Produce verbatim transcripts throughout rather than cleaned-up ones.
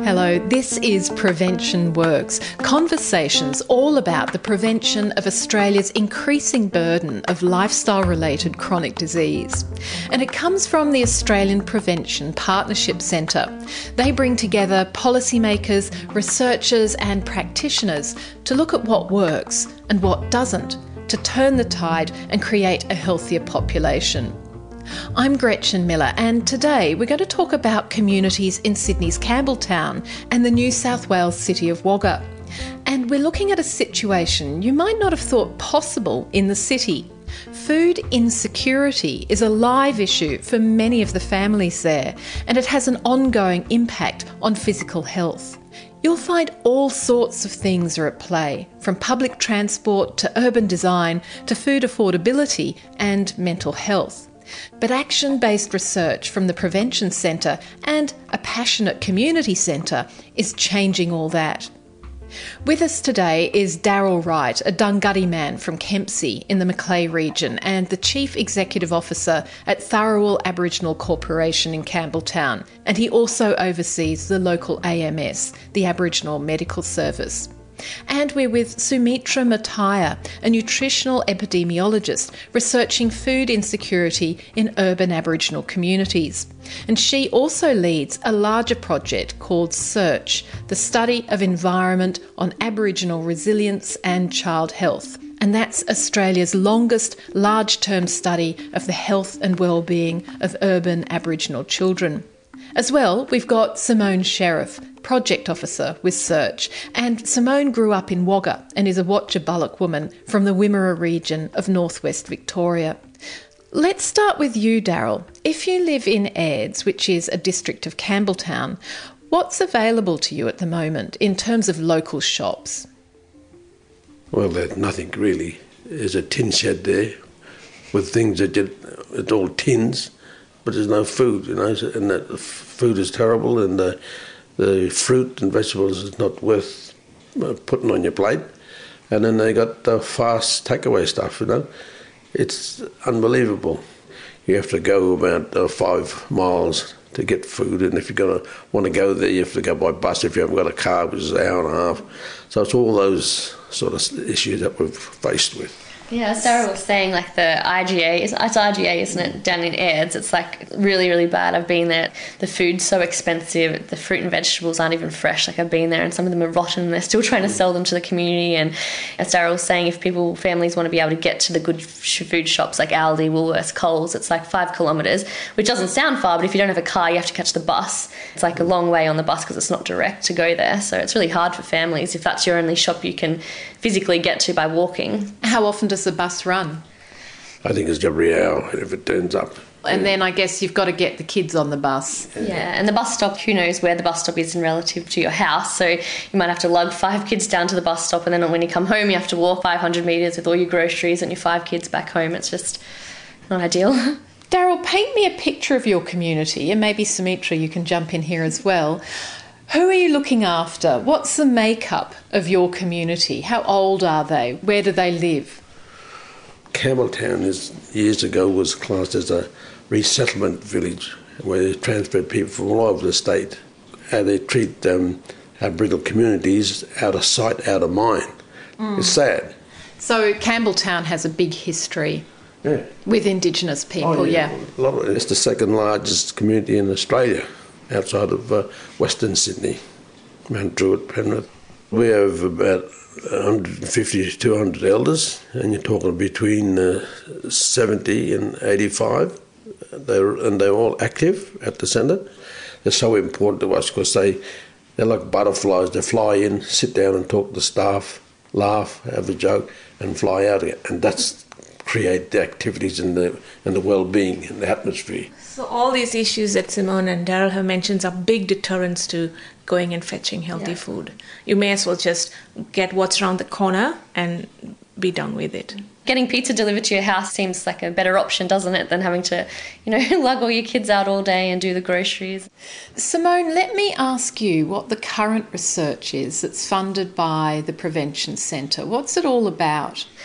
Hello, this is Prevention Works, conversations all about the prevention of Australia's increasing burden of lifestyle-related chronic disease. And it comes from the Australian Prevention Partnership Centre. They bring together policymakers, researchers and practitioners to look at what works and what doesn't, to turn the tide and create a healthier population. I'm Gretchen Miller, and today we're going to talk about communities in Sydney's Campbelltown and the New South Wales city of Wagga. And we're looking at a situation you might not have thought possible in the city. Food insecurity is a live issue for many of the families there, and it has an ongoing impact on physical health. You'll find all sorts of things are at play, from public transport to urban design to food affordability and mental health. But action-based research from the Prevention Centre and a passionate community centre is changing all that. With us today is Darryl Wright, a Dunghutti man from Kempsey in the Macleay region and the Chief Executive Officer at Tharawal Aboriginal Corporation in Campbelltown, and he also oversees the local A M S, the Aboriginal Medical Service. And we're with Sumitra Mataya, a nutritional epidemiologist researching food insecurity in urban Aboriginal communities. And she also leads a larger project called SEARCH, the study of environment on Aboriginal resilience and child health. And that's Australia's longest large-term study of the health and well-being of urban Aboriginal children. As well, we've got Simone Sheriff, Project Officer with SEARCH, and Simone grew up in Wagga and is a Watchabaluk woman from the Wimmera region of northwest Victoria. Let's start with you, Darryl. If you live in Ayres, which is a district of Campbelltown, what's available to you at the moment in terms of local shops? Well, there's nothing really. There's a tin shed there with things that you, it's all tins, but there's no food, you know, and the food is terrible, and the, the fruit and vegetables is not worth putting on your plate. And then they got the fast takeaway stuff, you know. It's unbelievable. You have to go about uh, five miles to get food, and if you're going to want to go there, you have to go by bus if you haven't got a car, which is an hour and a half. So it's all those sort of issues that we're faced with. Yeah, as Sarah was saying, like the I G A, it's, it's I G A, isn't it, down in Ayres? It's like really, really bad. I've been there. The food's so expensive. The fruit and vegetables aren't even fresh. Like I've been there and some of them are rotten and they're still trying to sell them to the community. And as Sarah was saying, if people, families want to be able to get to the good food shops like Aldi, Woolworths, Coles, it's like five kilometres, which doesn't sound far, but if you don't have a car, you have to catch the bus. It's like a long way on the bus because it's not direct to go there. So it's really hard for families if that's your only shop you can physically get to by walking. How often does the bus run? I think it's every hour if it turns up. And then I guess you've got to get the kids on the bus. Yeah, and the bus stop, who knows where the bus stop is in relative to your house. So you might have to lug five kids down to the bus stop, and then when you come home you have to walk five hundred metres with all your groceries and your five kids back home. It's just not ideal. Darryl, paint me a picture of your community, and maybe Sumitra, you can jump in here as well. Who are you looking after? What's the makeup of your community? How old are they? Where do they live? Campbelltown is, years ago was classed as a resettlement village where they transferred people from all over the state. How they treat um, Aboriginal communities out of sight, out of mind. Mm. It's sad. So Campbelltown has a big history. Yeah. With Indigenous people, oh, yeah. yeah. A lot of it. It's the second largest community in Australia, outside of uh, Western Sydney, Mount Druitt, Penrith. We have about one hundred fifty to two hundred elders, and you're talking between uh, seventy and eighty-five. They're, and they're all active at the centre. They're so important to us because they, they're like butterflies. They fly in, sit down and talk to the staff, laugh, have a joke, and fly out again. And that's create the activities and the and the well-being and the atmosphere. So all these issues that Simone and Darryl have mentioned are big deterrents to going and fetching healthy yeah. food. You may as well just get what's around the corner and be done with it. Getting pizza delivered to your house seems like a better option, doesn't it, than having to, you know, lug all your kids out all day and do the groceries. Simone, let me ask you what the current research is that's funded by the Prevention Centre. What's it all about?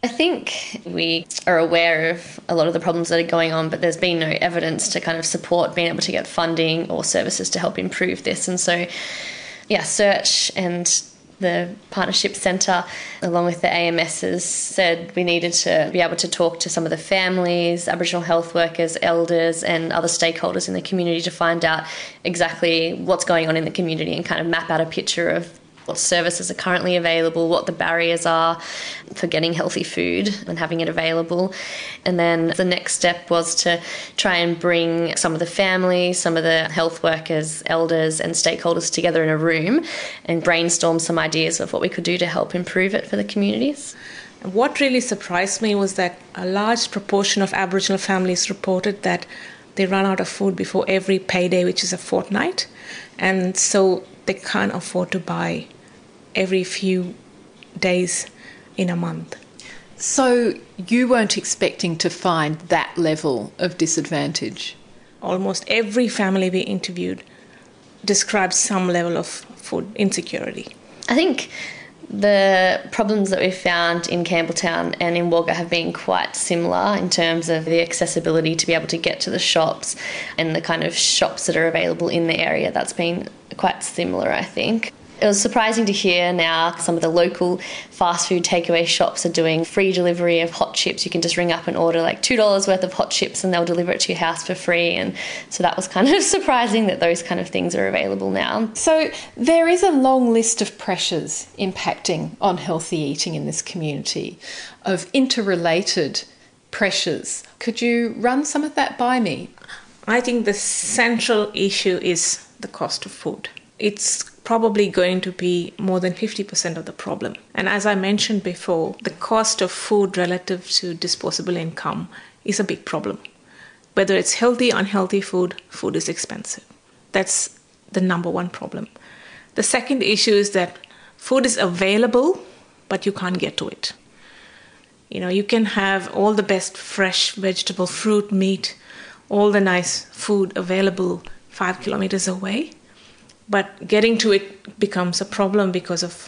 I think we are aware of a lot of the problems that are going on, but there's been no evidence to kind of support being able to get funding or services to help improve this. And so, yeah, Search and the Partnership Centre, along with the A M Ss, said we needed to be able to talk to some of the families, Aboriginal health workers, elders and other stakeholders in the community to find out exactly what's going on in the community and kind of map out a picture of what services are currently available, what the barriers are for getting healthy food and having it available. And then the next step was to try and bring some of the families, some of the health workers, elders and stakeholders together in a room and brainstorm some ideas of what we could do to help improve it for the communities. What really surprised me was that a large proportion of Aboriginal families reported that they run out of food before every payday, which is a fortnight. And so they can't afford to buy every few days in a month. So you weren't expecting to find that level of disadvantage? Almost every family we interviewed described some level of food insecurity. I think the problems that we've found in Campbelltown and in Wagga have been quite similar in terms of the accessibility to be able to get to the shops and the kind of shops that are available in the area. That's been quite similar, I think. It was surprising to hear now some of the local fast food takeaway shops are doing free delivery of hot chips. You can just ring up and order like two dollars worth of hot chips and they'll deliver it to your house for free. And so that was kind of surprising that those kind of things are available now. So there is a long list of pressures impacting on healthy eating in this community, of interrelated pressures. Could you run some of that by me? I think the central issue is the cost of food. It's probably going to be more than fifty percent of the problem. And as I mentioned before, the cost of food relative to disposable income is a big problem. Whether it's healthy, unhealthy food, food is expensive. That's the number one problem. The second issue is that food is available, but you can't get to it. You know, you can have all the best fresh vegetable, fruit, meat, all the nice food available five kilometers away. But getting to it becomes a problem because of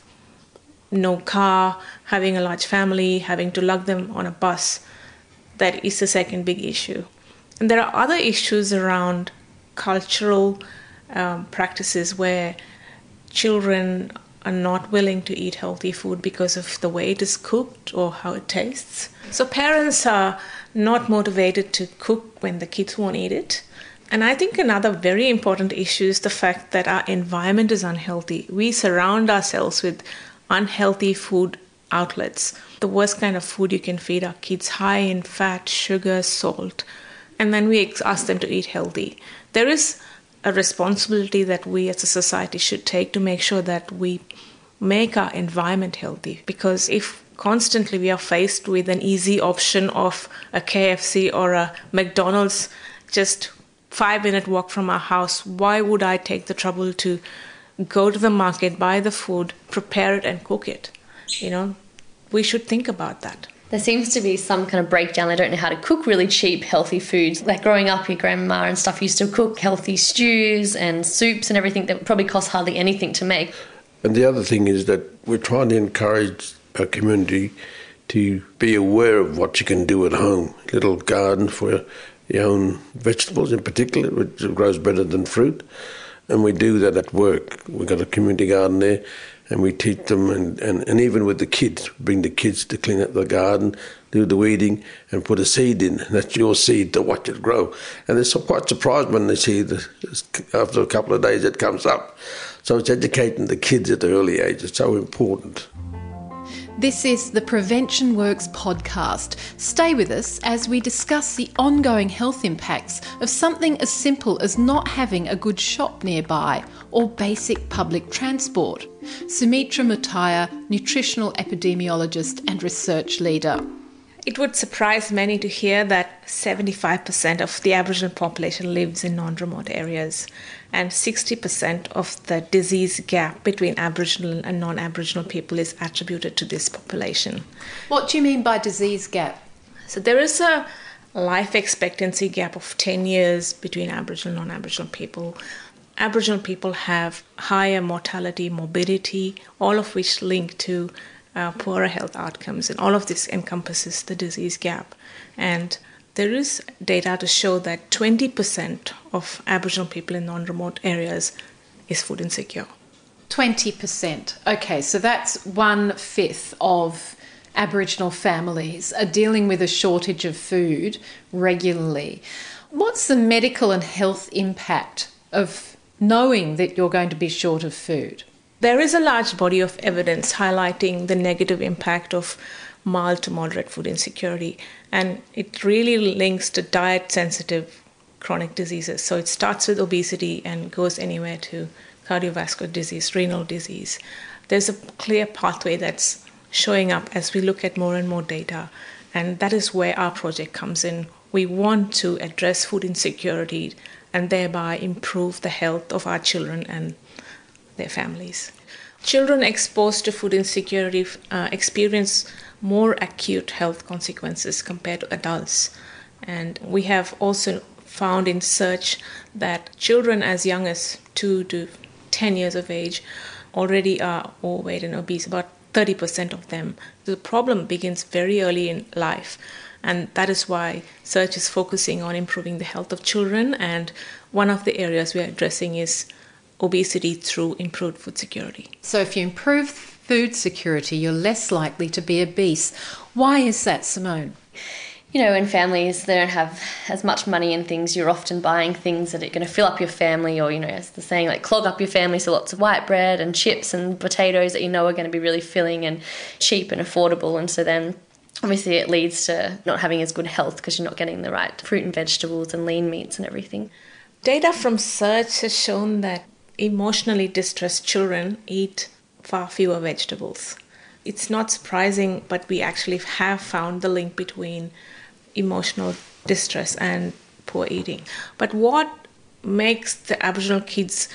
no car, having a large family, having to lug them on a bus. That is the second big issue. And there are other issues around cultural um, practices where children are not willing to eat healthy food because of the way it is cooked or how it tastes. So parents are not motivated to cook when the kids won't eat it. And I think another very important issue is the fact that our environment is unhealthy. We surround ourselves with unhealthy food outlets. The worst kind of food you can feed our kids, high in fat, sugar, salt. And then we ask them to eat healthy. There is a responsibility that we as a society should take to make sure that we make our environment healthy. Because if constantly we are faced with an easy option of a K F C or a McDonald's just five minute walk from our house, why would I take the trouble to go to the market, buy the food, prepare it and cook it? You know, we should think about that. There seems to be some kind of breakdown. They don't know how to cook really cheap, healthy foods. Like growing up, your grandma and stuff used to cook healthy stews and soups and everything that probably cost hardly anything to make. And the other thing is that we're trying to encourage our community to be aware of what you can do at home. A little garden for your own vegetables in particular, which grows better than fruit. And we do that at work. We've got a community garden there and we teach them, and, and, and even with the kids, bring the kids to clean up the garden, do the weeding and put a seed in. And that's your seed to watch it grow. And they're so quite surprised when they see the, after a couple of days it comes up. So it's educating the kids at an early age. It's so important. This is the Prevention Works podcast. Stay with us as we discuss the ongoing health impacts of something as simple as not having a good shop nearby or basic public transport. Sumitra Mutaya, nutritional epidemiologist and research leader. It would surprise many to hear that seventy-five percent of the Aboriginal population lives in non-remote areas, and sixty percent of the disease gap between Aboriginal and non-Aboriginal people is attributed to this population. What do you mean by disease gap? So there is a life expectancy gap of ten years between Aboriginal and non-Aboriginal people. Aboriginal people have higher mortality, morbidity, all of which link to uh, poorer health outcomes. And all of this encompasses the disease gap. And there is data to show that twenty percent of Aboriginal people in non-remote areas is food insecure. twenty percent. Okay, so that's one-fifth of Aboriginal families are dealing with a shortage of food regularly. What's the medical and health impact of knowing that you're going to be short of food? There is a large body of evidence highlighting the negative impact of mild to moderate food insecurity, and it really links to diet-sensitive chronic diseases. So it starts with obesity and goes anywhere to cardiovascular disease, renal disease. There's a clear pathway that's showing up as we look at more and more data, and that is where our project comes in. We want to address food insecurity and thereby improve the health of our children and their families. Children exposed to food insecurity uh, experience more acute health consequences compared to adults. And we have also found in research that children as young as two to ten years of age already are overweight and obese, about thirty percent of them. The problem begins very early in life, and that is why research is focusing on improving the health of children, and one of the areas we are addressing is obesity through improved food security. So if you improve food security, you're less likely to be obese. Why is that, Simone? You know, in families, they don't have as much money and things. You're often buying things that are going to fill up your family, or, you know, as the saying, like clog up your family. So lots of white bread and chips and potatoes that you know are going to be really filling and cheap and affordable. And so then obviously it leads to not having as good health because you're not getting the right fruit and vegetables and lean meats and everything. Data from research has shown that emotionally distressed children eat far fewer vegetables. It's not surprising, but we actually have found the link between emotional distress and poor eating. But what makes the Aboriginal kids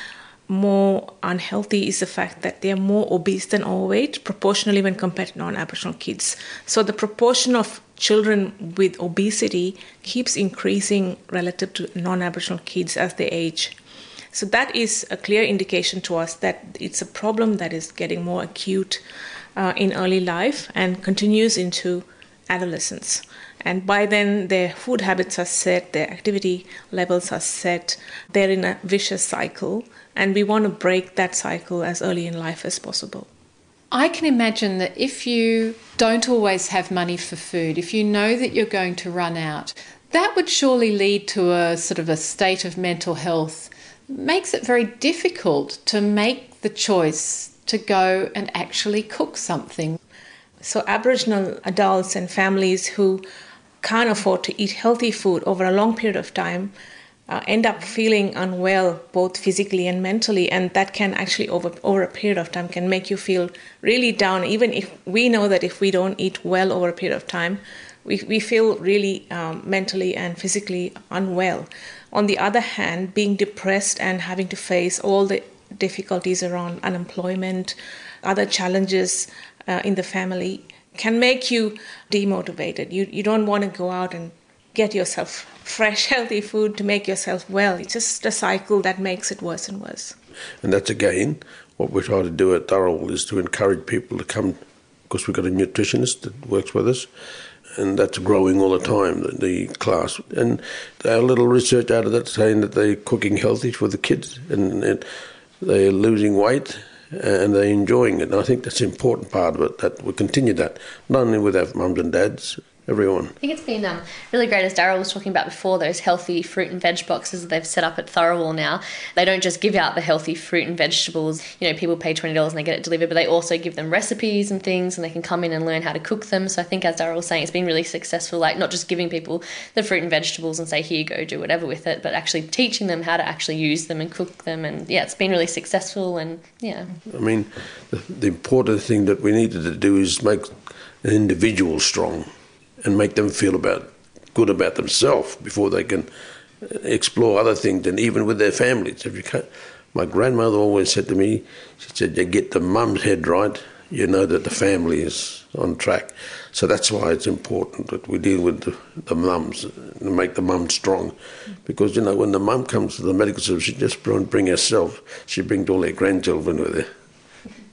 more unhealthy is the fact that they are more obese than overweight, proportionally when compared to non-Aboriginal kids. So the proportion of children with obesity keeps increasing relative to non-Aboriginal kids as they age. So that is a clear indication to us that it's a problem that is getting more acute uh, in early life and continues into adolescence. And by then, their food habits are set, their activity levels are set, they're in a vicious cycle, and we want to break that cycle as early in life as possible. I can imagine that if you don't always have money for food, if you know that you're going to run out, that would surely lead to a sort of a state of mental health. Makes it very difficult to make the choice to go and actually cook something. So Aboriginal adults and families who can't afford to eat healthy food over a long period of time uh, end up feeling unwell both physically and mentally, and that can actually over over a period of time can make you feel really down. Even if we know that if we don't eat well over a period of time, we, we feel really um, mentally and physically unwell. On the other hand, being depressed and having to face all the difficulties around unemployment, other challenges uh, in the family can make you demotivated. You you don't want to go out and get yourself fresh, healthy food to make yourself well. It's just a cycle that makes it worse and worse. And that's, again, what we try to do at Thurl is to encourage people to come, because we've got a nutritionist that works with us, and that's growing all the time, the, the class. And our little research out of that saying that they're cooking healthy for the kids, and, and they're losing weight, and they're enjoying it. And I think that's an important part of it, that we continue that, not only with our mums and dads, everyone. I think it's been um, really great, as Darryl was talking about before, those healthy fruit and veg boxes that they've set up at Thurl now. They don't just give out the healthy fruit and vegetables. You know, people pay twenty dollars and they get it delivered, but they also give them recipes and things, and they can come in and learn how to cook them. So I think, as Darryl was saying, it's been really successful, like not just giving people the fruit and vegetables and say, here you go, do whatever with it, but actually teaching them how to actually use them and cook them. And yeah, it's been really successful. And yeah. I mean, the, the important thing that we needed to do is make an individual strong and make them feel about good about themselves before they can explore other things, and even with their families. If you can't, my grandmother always said to me, she said, you get the mum's head right, you know that the family is on track. So that's why it's important that we deal with the, the mums and make the mum strong. Because, you know, when the mum comes to the medical service, she just won't bring herself, she brings all her grandchildren with her.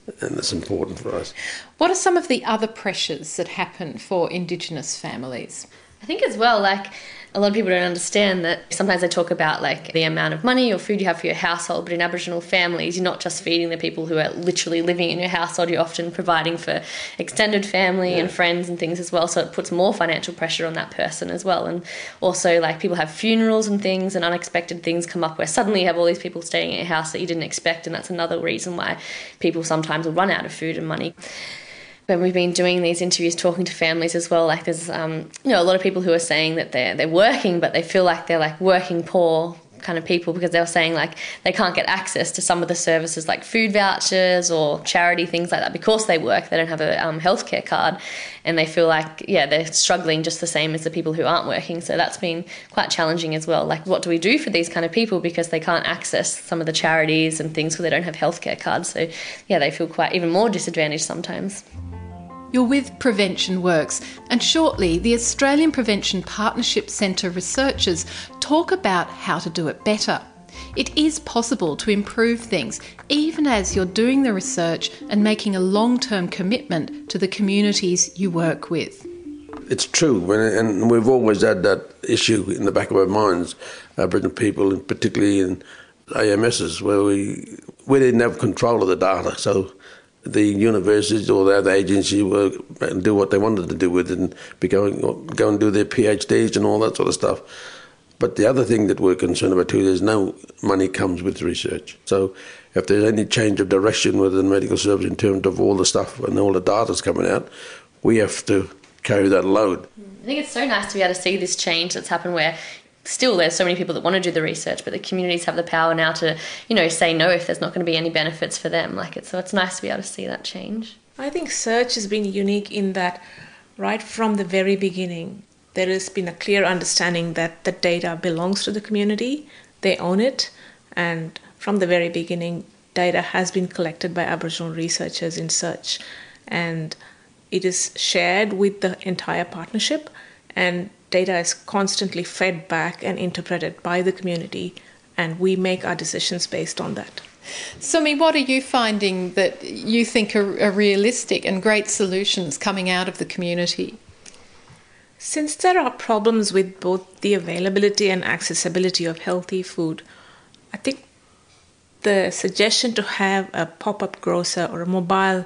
and it's important for us. What are some of the other pressures that happen for Indigenous families? I think as well, like, a lot of people don't understand that sometimes they talk about like the amount of money or food you have for your household, but in Aboriginal families, you're not just feeding the people who are literally living in your household, you're often providing for extended family yeah. and friends and things as well, so it puts more financial pressure on that person as well. And also, like, people have funerals and things, and unexpected things come up where suddenly you have all these people staying at your house that you didn't expect, and that's another reason why people sometimes will run out of food and money. When we've been doing these interviews, talking to families as well, like there's um, you know, a lot of people who are saying that they're they're working, but they feel like they're like working poor kind of people, because they were saying like they can't get access to some of the services like food vouchers or charity things like that because they work. They don't have a um, healthcare card, and they feel like yeah they're struggling just the same as the people who aren't working. So that's been quite challenging as well. Like, what do we do for these kind of people because they can't access some of the charities and things because they don't have healthcare cards? So yeah, they feel quite even more disadvantaged sometimes. You're with Prevention Works, and shortly the Australian Prevention Partnership Centre researchers talk about how to do it better. It is possible to improve things even as you're doing the research and making a long-term commitment to the communities you work with. It's true, and we've always had that issue in the back of our minds, Aboriginal people, and particularly in A M Ss, where we we didn't have control of the data, so the universities or the other agencies were do what they wanted to do with it and be going, go and do their PhDs and all that sort of stuff. But the other thing that we're concerned about too, there's no money comes with research. So if there's any change of direction within medical service in terms of all the stuff and all the data's coming out, we have to carry that load. I think it's so nice to be able to see this change that's happened where still there's so many people that want to do the research, but the communities have the power now to, you know, say no if there's not going to be any benefits for them. Like, it's so it's nice to be able to see that change. I think search has been unique in that right from the very beginning there has been a clear understanding that the data belongs to the community, they own it, and from the very beginning data has been collected by Aboriginal researchers in search, and it is shared with the entire partnership, and data is constantly fed back and interpreted by the community, and we make our decisions based on that. Sumi, what are you finding that you think are, are realistic and great solutions coming out of the community? Since there are problems with both the availability and accessibility of healthy food, I think the suggestion to have a pop-up grocer or a mobile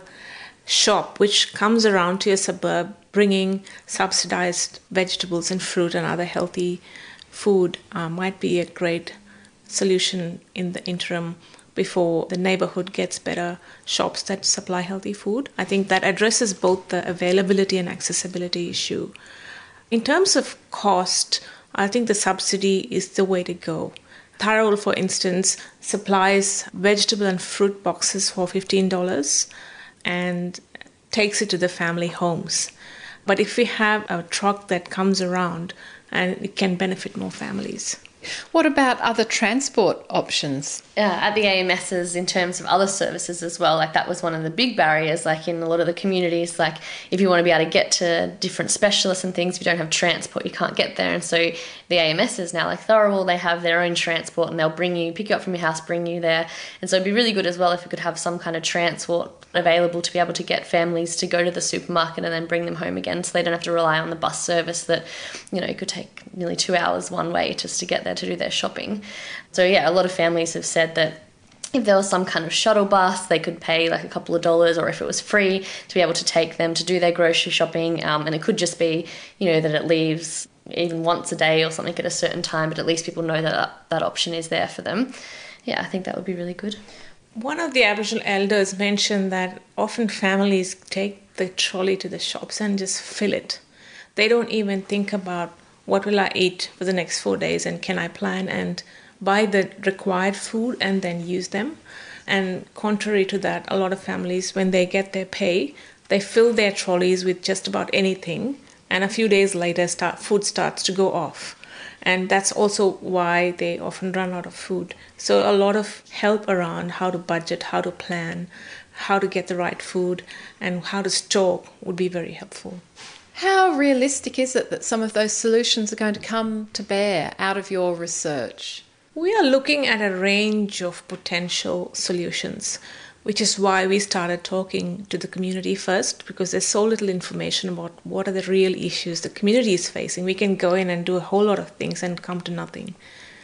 shop which comes around to your suburb bringing subsidized vegetables and fruit and other healthy food uh, might be a great solution in the interim before the neighborhood gets better shops that supply healthy food. I think that addresses both the availability and accessibility issue. In terms of cost, I think the subsidy is the way to go. Tharawal, for instance, supplies vegetable and fruit boxes for fifteen dollars and takes it to the family homes. But if we have a truck that comes around, and it can benefit more families. What about other transport options? Uh, at the A M Ss, in terms of other services as well, like that was one of the big barriers, like in a lot of the communities, like if you want to be able to get to different specialists and things, if you don't have transport, you can't get there. And so the A M Ss now, like Tharawal, they have their own transport and they'll bring you, pick you up from your house, bring you there. And so it'd be really good as well if we could have some kind of transport available to be able to get families to go to the supermarket and then bring them home again, so they don't have to rely on the bus service that, you know, could take nearly two hours one way just to get there to do their shopping. So yeah, a lot of families have said that if there was some kind of shuttle bus, they could pay like a couple of dollars, or if it was free, to be able to take them to do their grocery shopping. Um, and it could just be, you know, that it leaves even once a day or something at a certain time, but at least people know that that option is there for them. Yeah, I think that would be really good. One of the Aboriginal elders mentioned that often families take the trolley to the shops and just fill it. They don't even think about what will I eat for the next four days and can I plan and buy the required food and then use them. And contrary to that, a lot of families, when they get their pay, they fill their trolleys with just about anything, and a few days later start, food starts to go off. And that's also why they often run out of food. So a lot of help around how to budget, how to plan, how to get the right food, and how to store would be very helpful. How realistic is it that some of those solutions are going to come to bear out of your research? We are looking at a range of potential solutions. which is why we started talking to the community first, because there's so little information about what are the real issues the community is facing. We can go in and do a whole lot of things and come to nothing.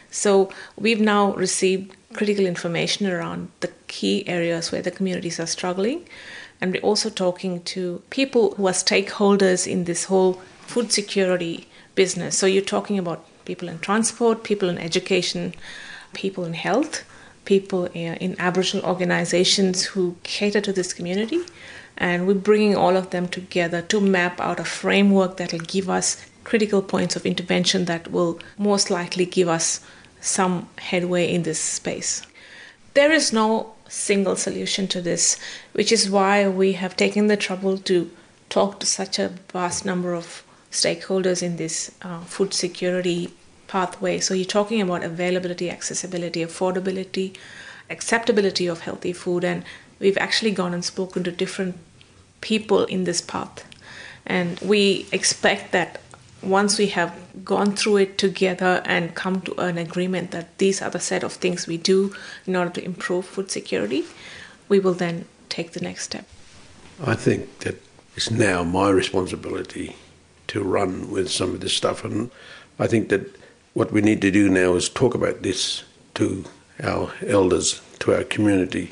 So we've now received critical information around the key areas where the communities are struggling. And we're also talking to people who are stakeholders in this whole food security business. So you're talking about people in transport, people in education, people in health, people in Aboriginal organizations who cater to this community. And we're bringing all of them together to map out a framework that will give us critical points of intervention that will most likely give us some headway in this space. There is no single solution to this, which is why we have taken the trouble to talk to such a vast number of stakeholders in this uh, food security pathway. So you're talking about availability, accessibility, affordability, acceptability of healthy food, and we've actually gone and spoken to different people in this path. And we expect that once we have gone through it together and come to an agreement that these are the set of things we do in order to improve food security, we will then take the next step. I think that it's now my responsibility to run with some of this stuff, and I think that what we need to do now is talk about this to our elders, to our community,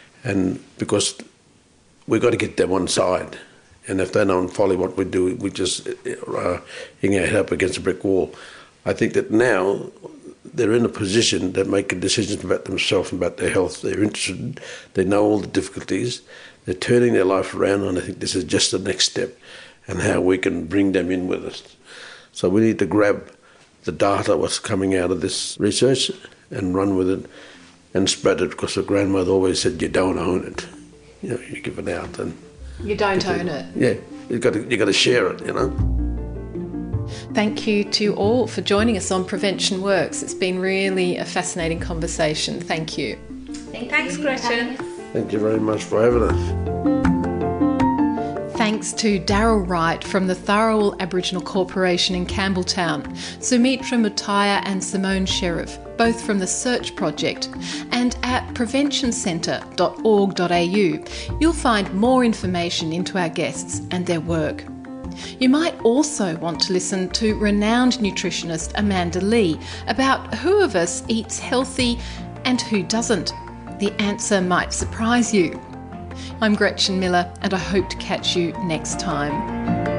and because we've got to get them on side. And if they don't follow what we do, we just uh, hang our head up against a brick wall. I think that now they're in a position that make decisions about themselves and about their health. They're interested, they know all the difficulties, they're turning their life around, and I think this is just the next step and how we can bring them in with us. So we need to grab the data, what's coming out of this research, and run with it and spread it, because the grandmother always said, you don't own it. You know, you give it out and you don't own it. Yeah, you've got to, you've got to share it, you know. Thank you to all for joining us on Prevention Works. It's been really a fascinating conversation. Thank you. Thank Thanks, you. Gretchen. Thank you very much for having us. Thanks to Daryl Wright from the Tharawal Aboriginal Corporation in Campbelltown, Sumitra Mutaya and Simone Sheriff, both from the Search Project, and at prevention centre dot org dot a u you'll find more information into our guests and their work. You might also want to listen to renowned nutritionist Amanda Lee about who of us eats healthy and who doesn't. The answer might surprise you. I'm Gretchen Miller, and I hope to catch you next time.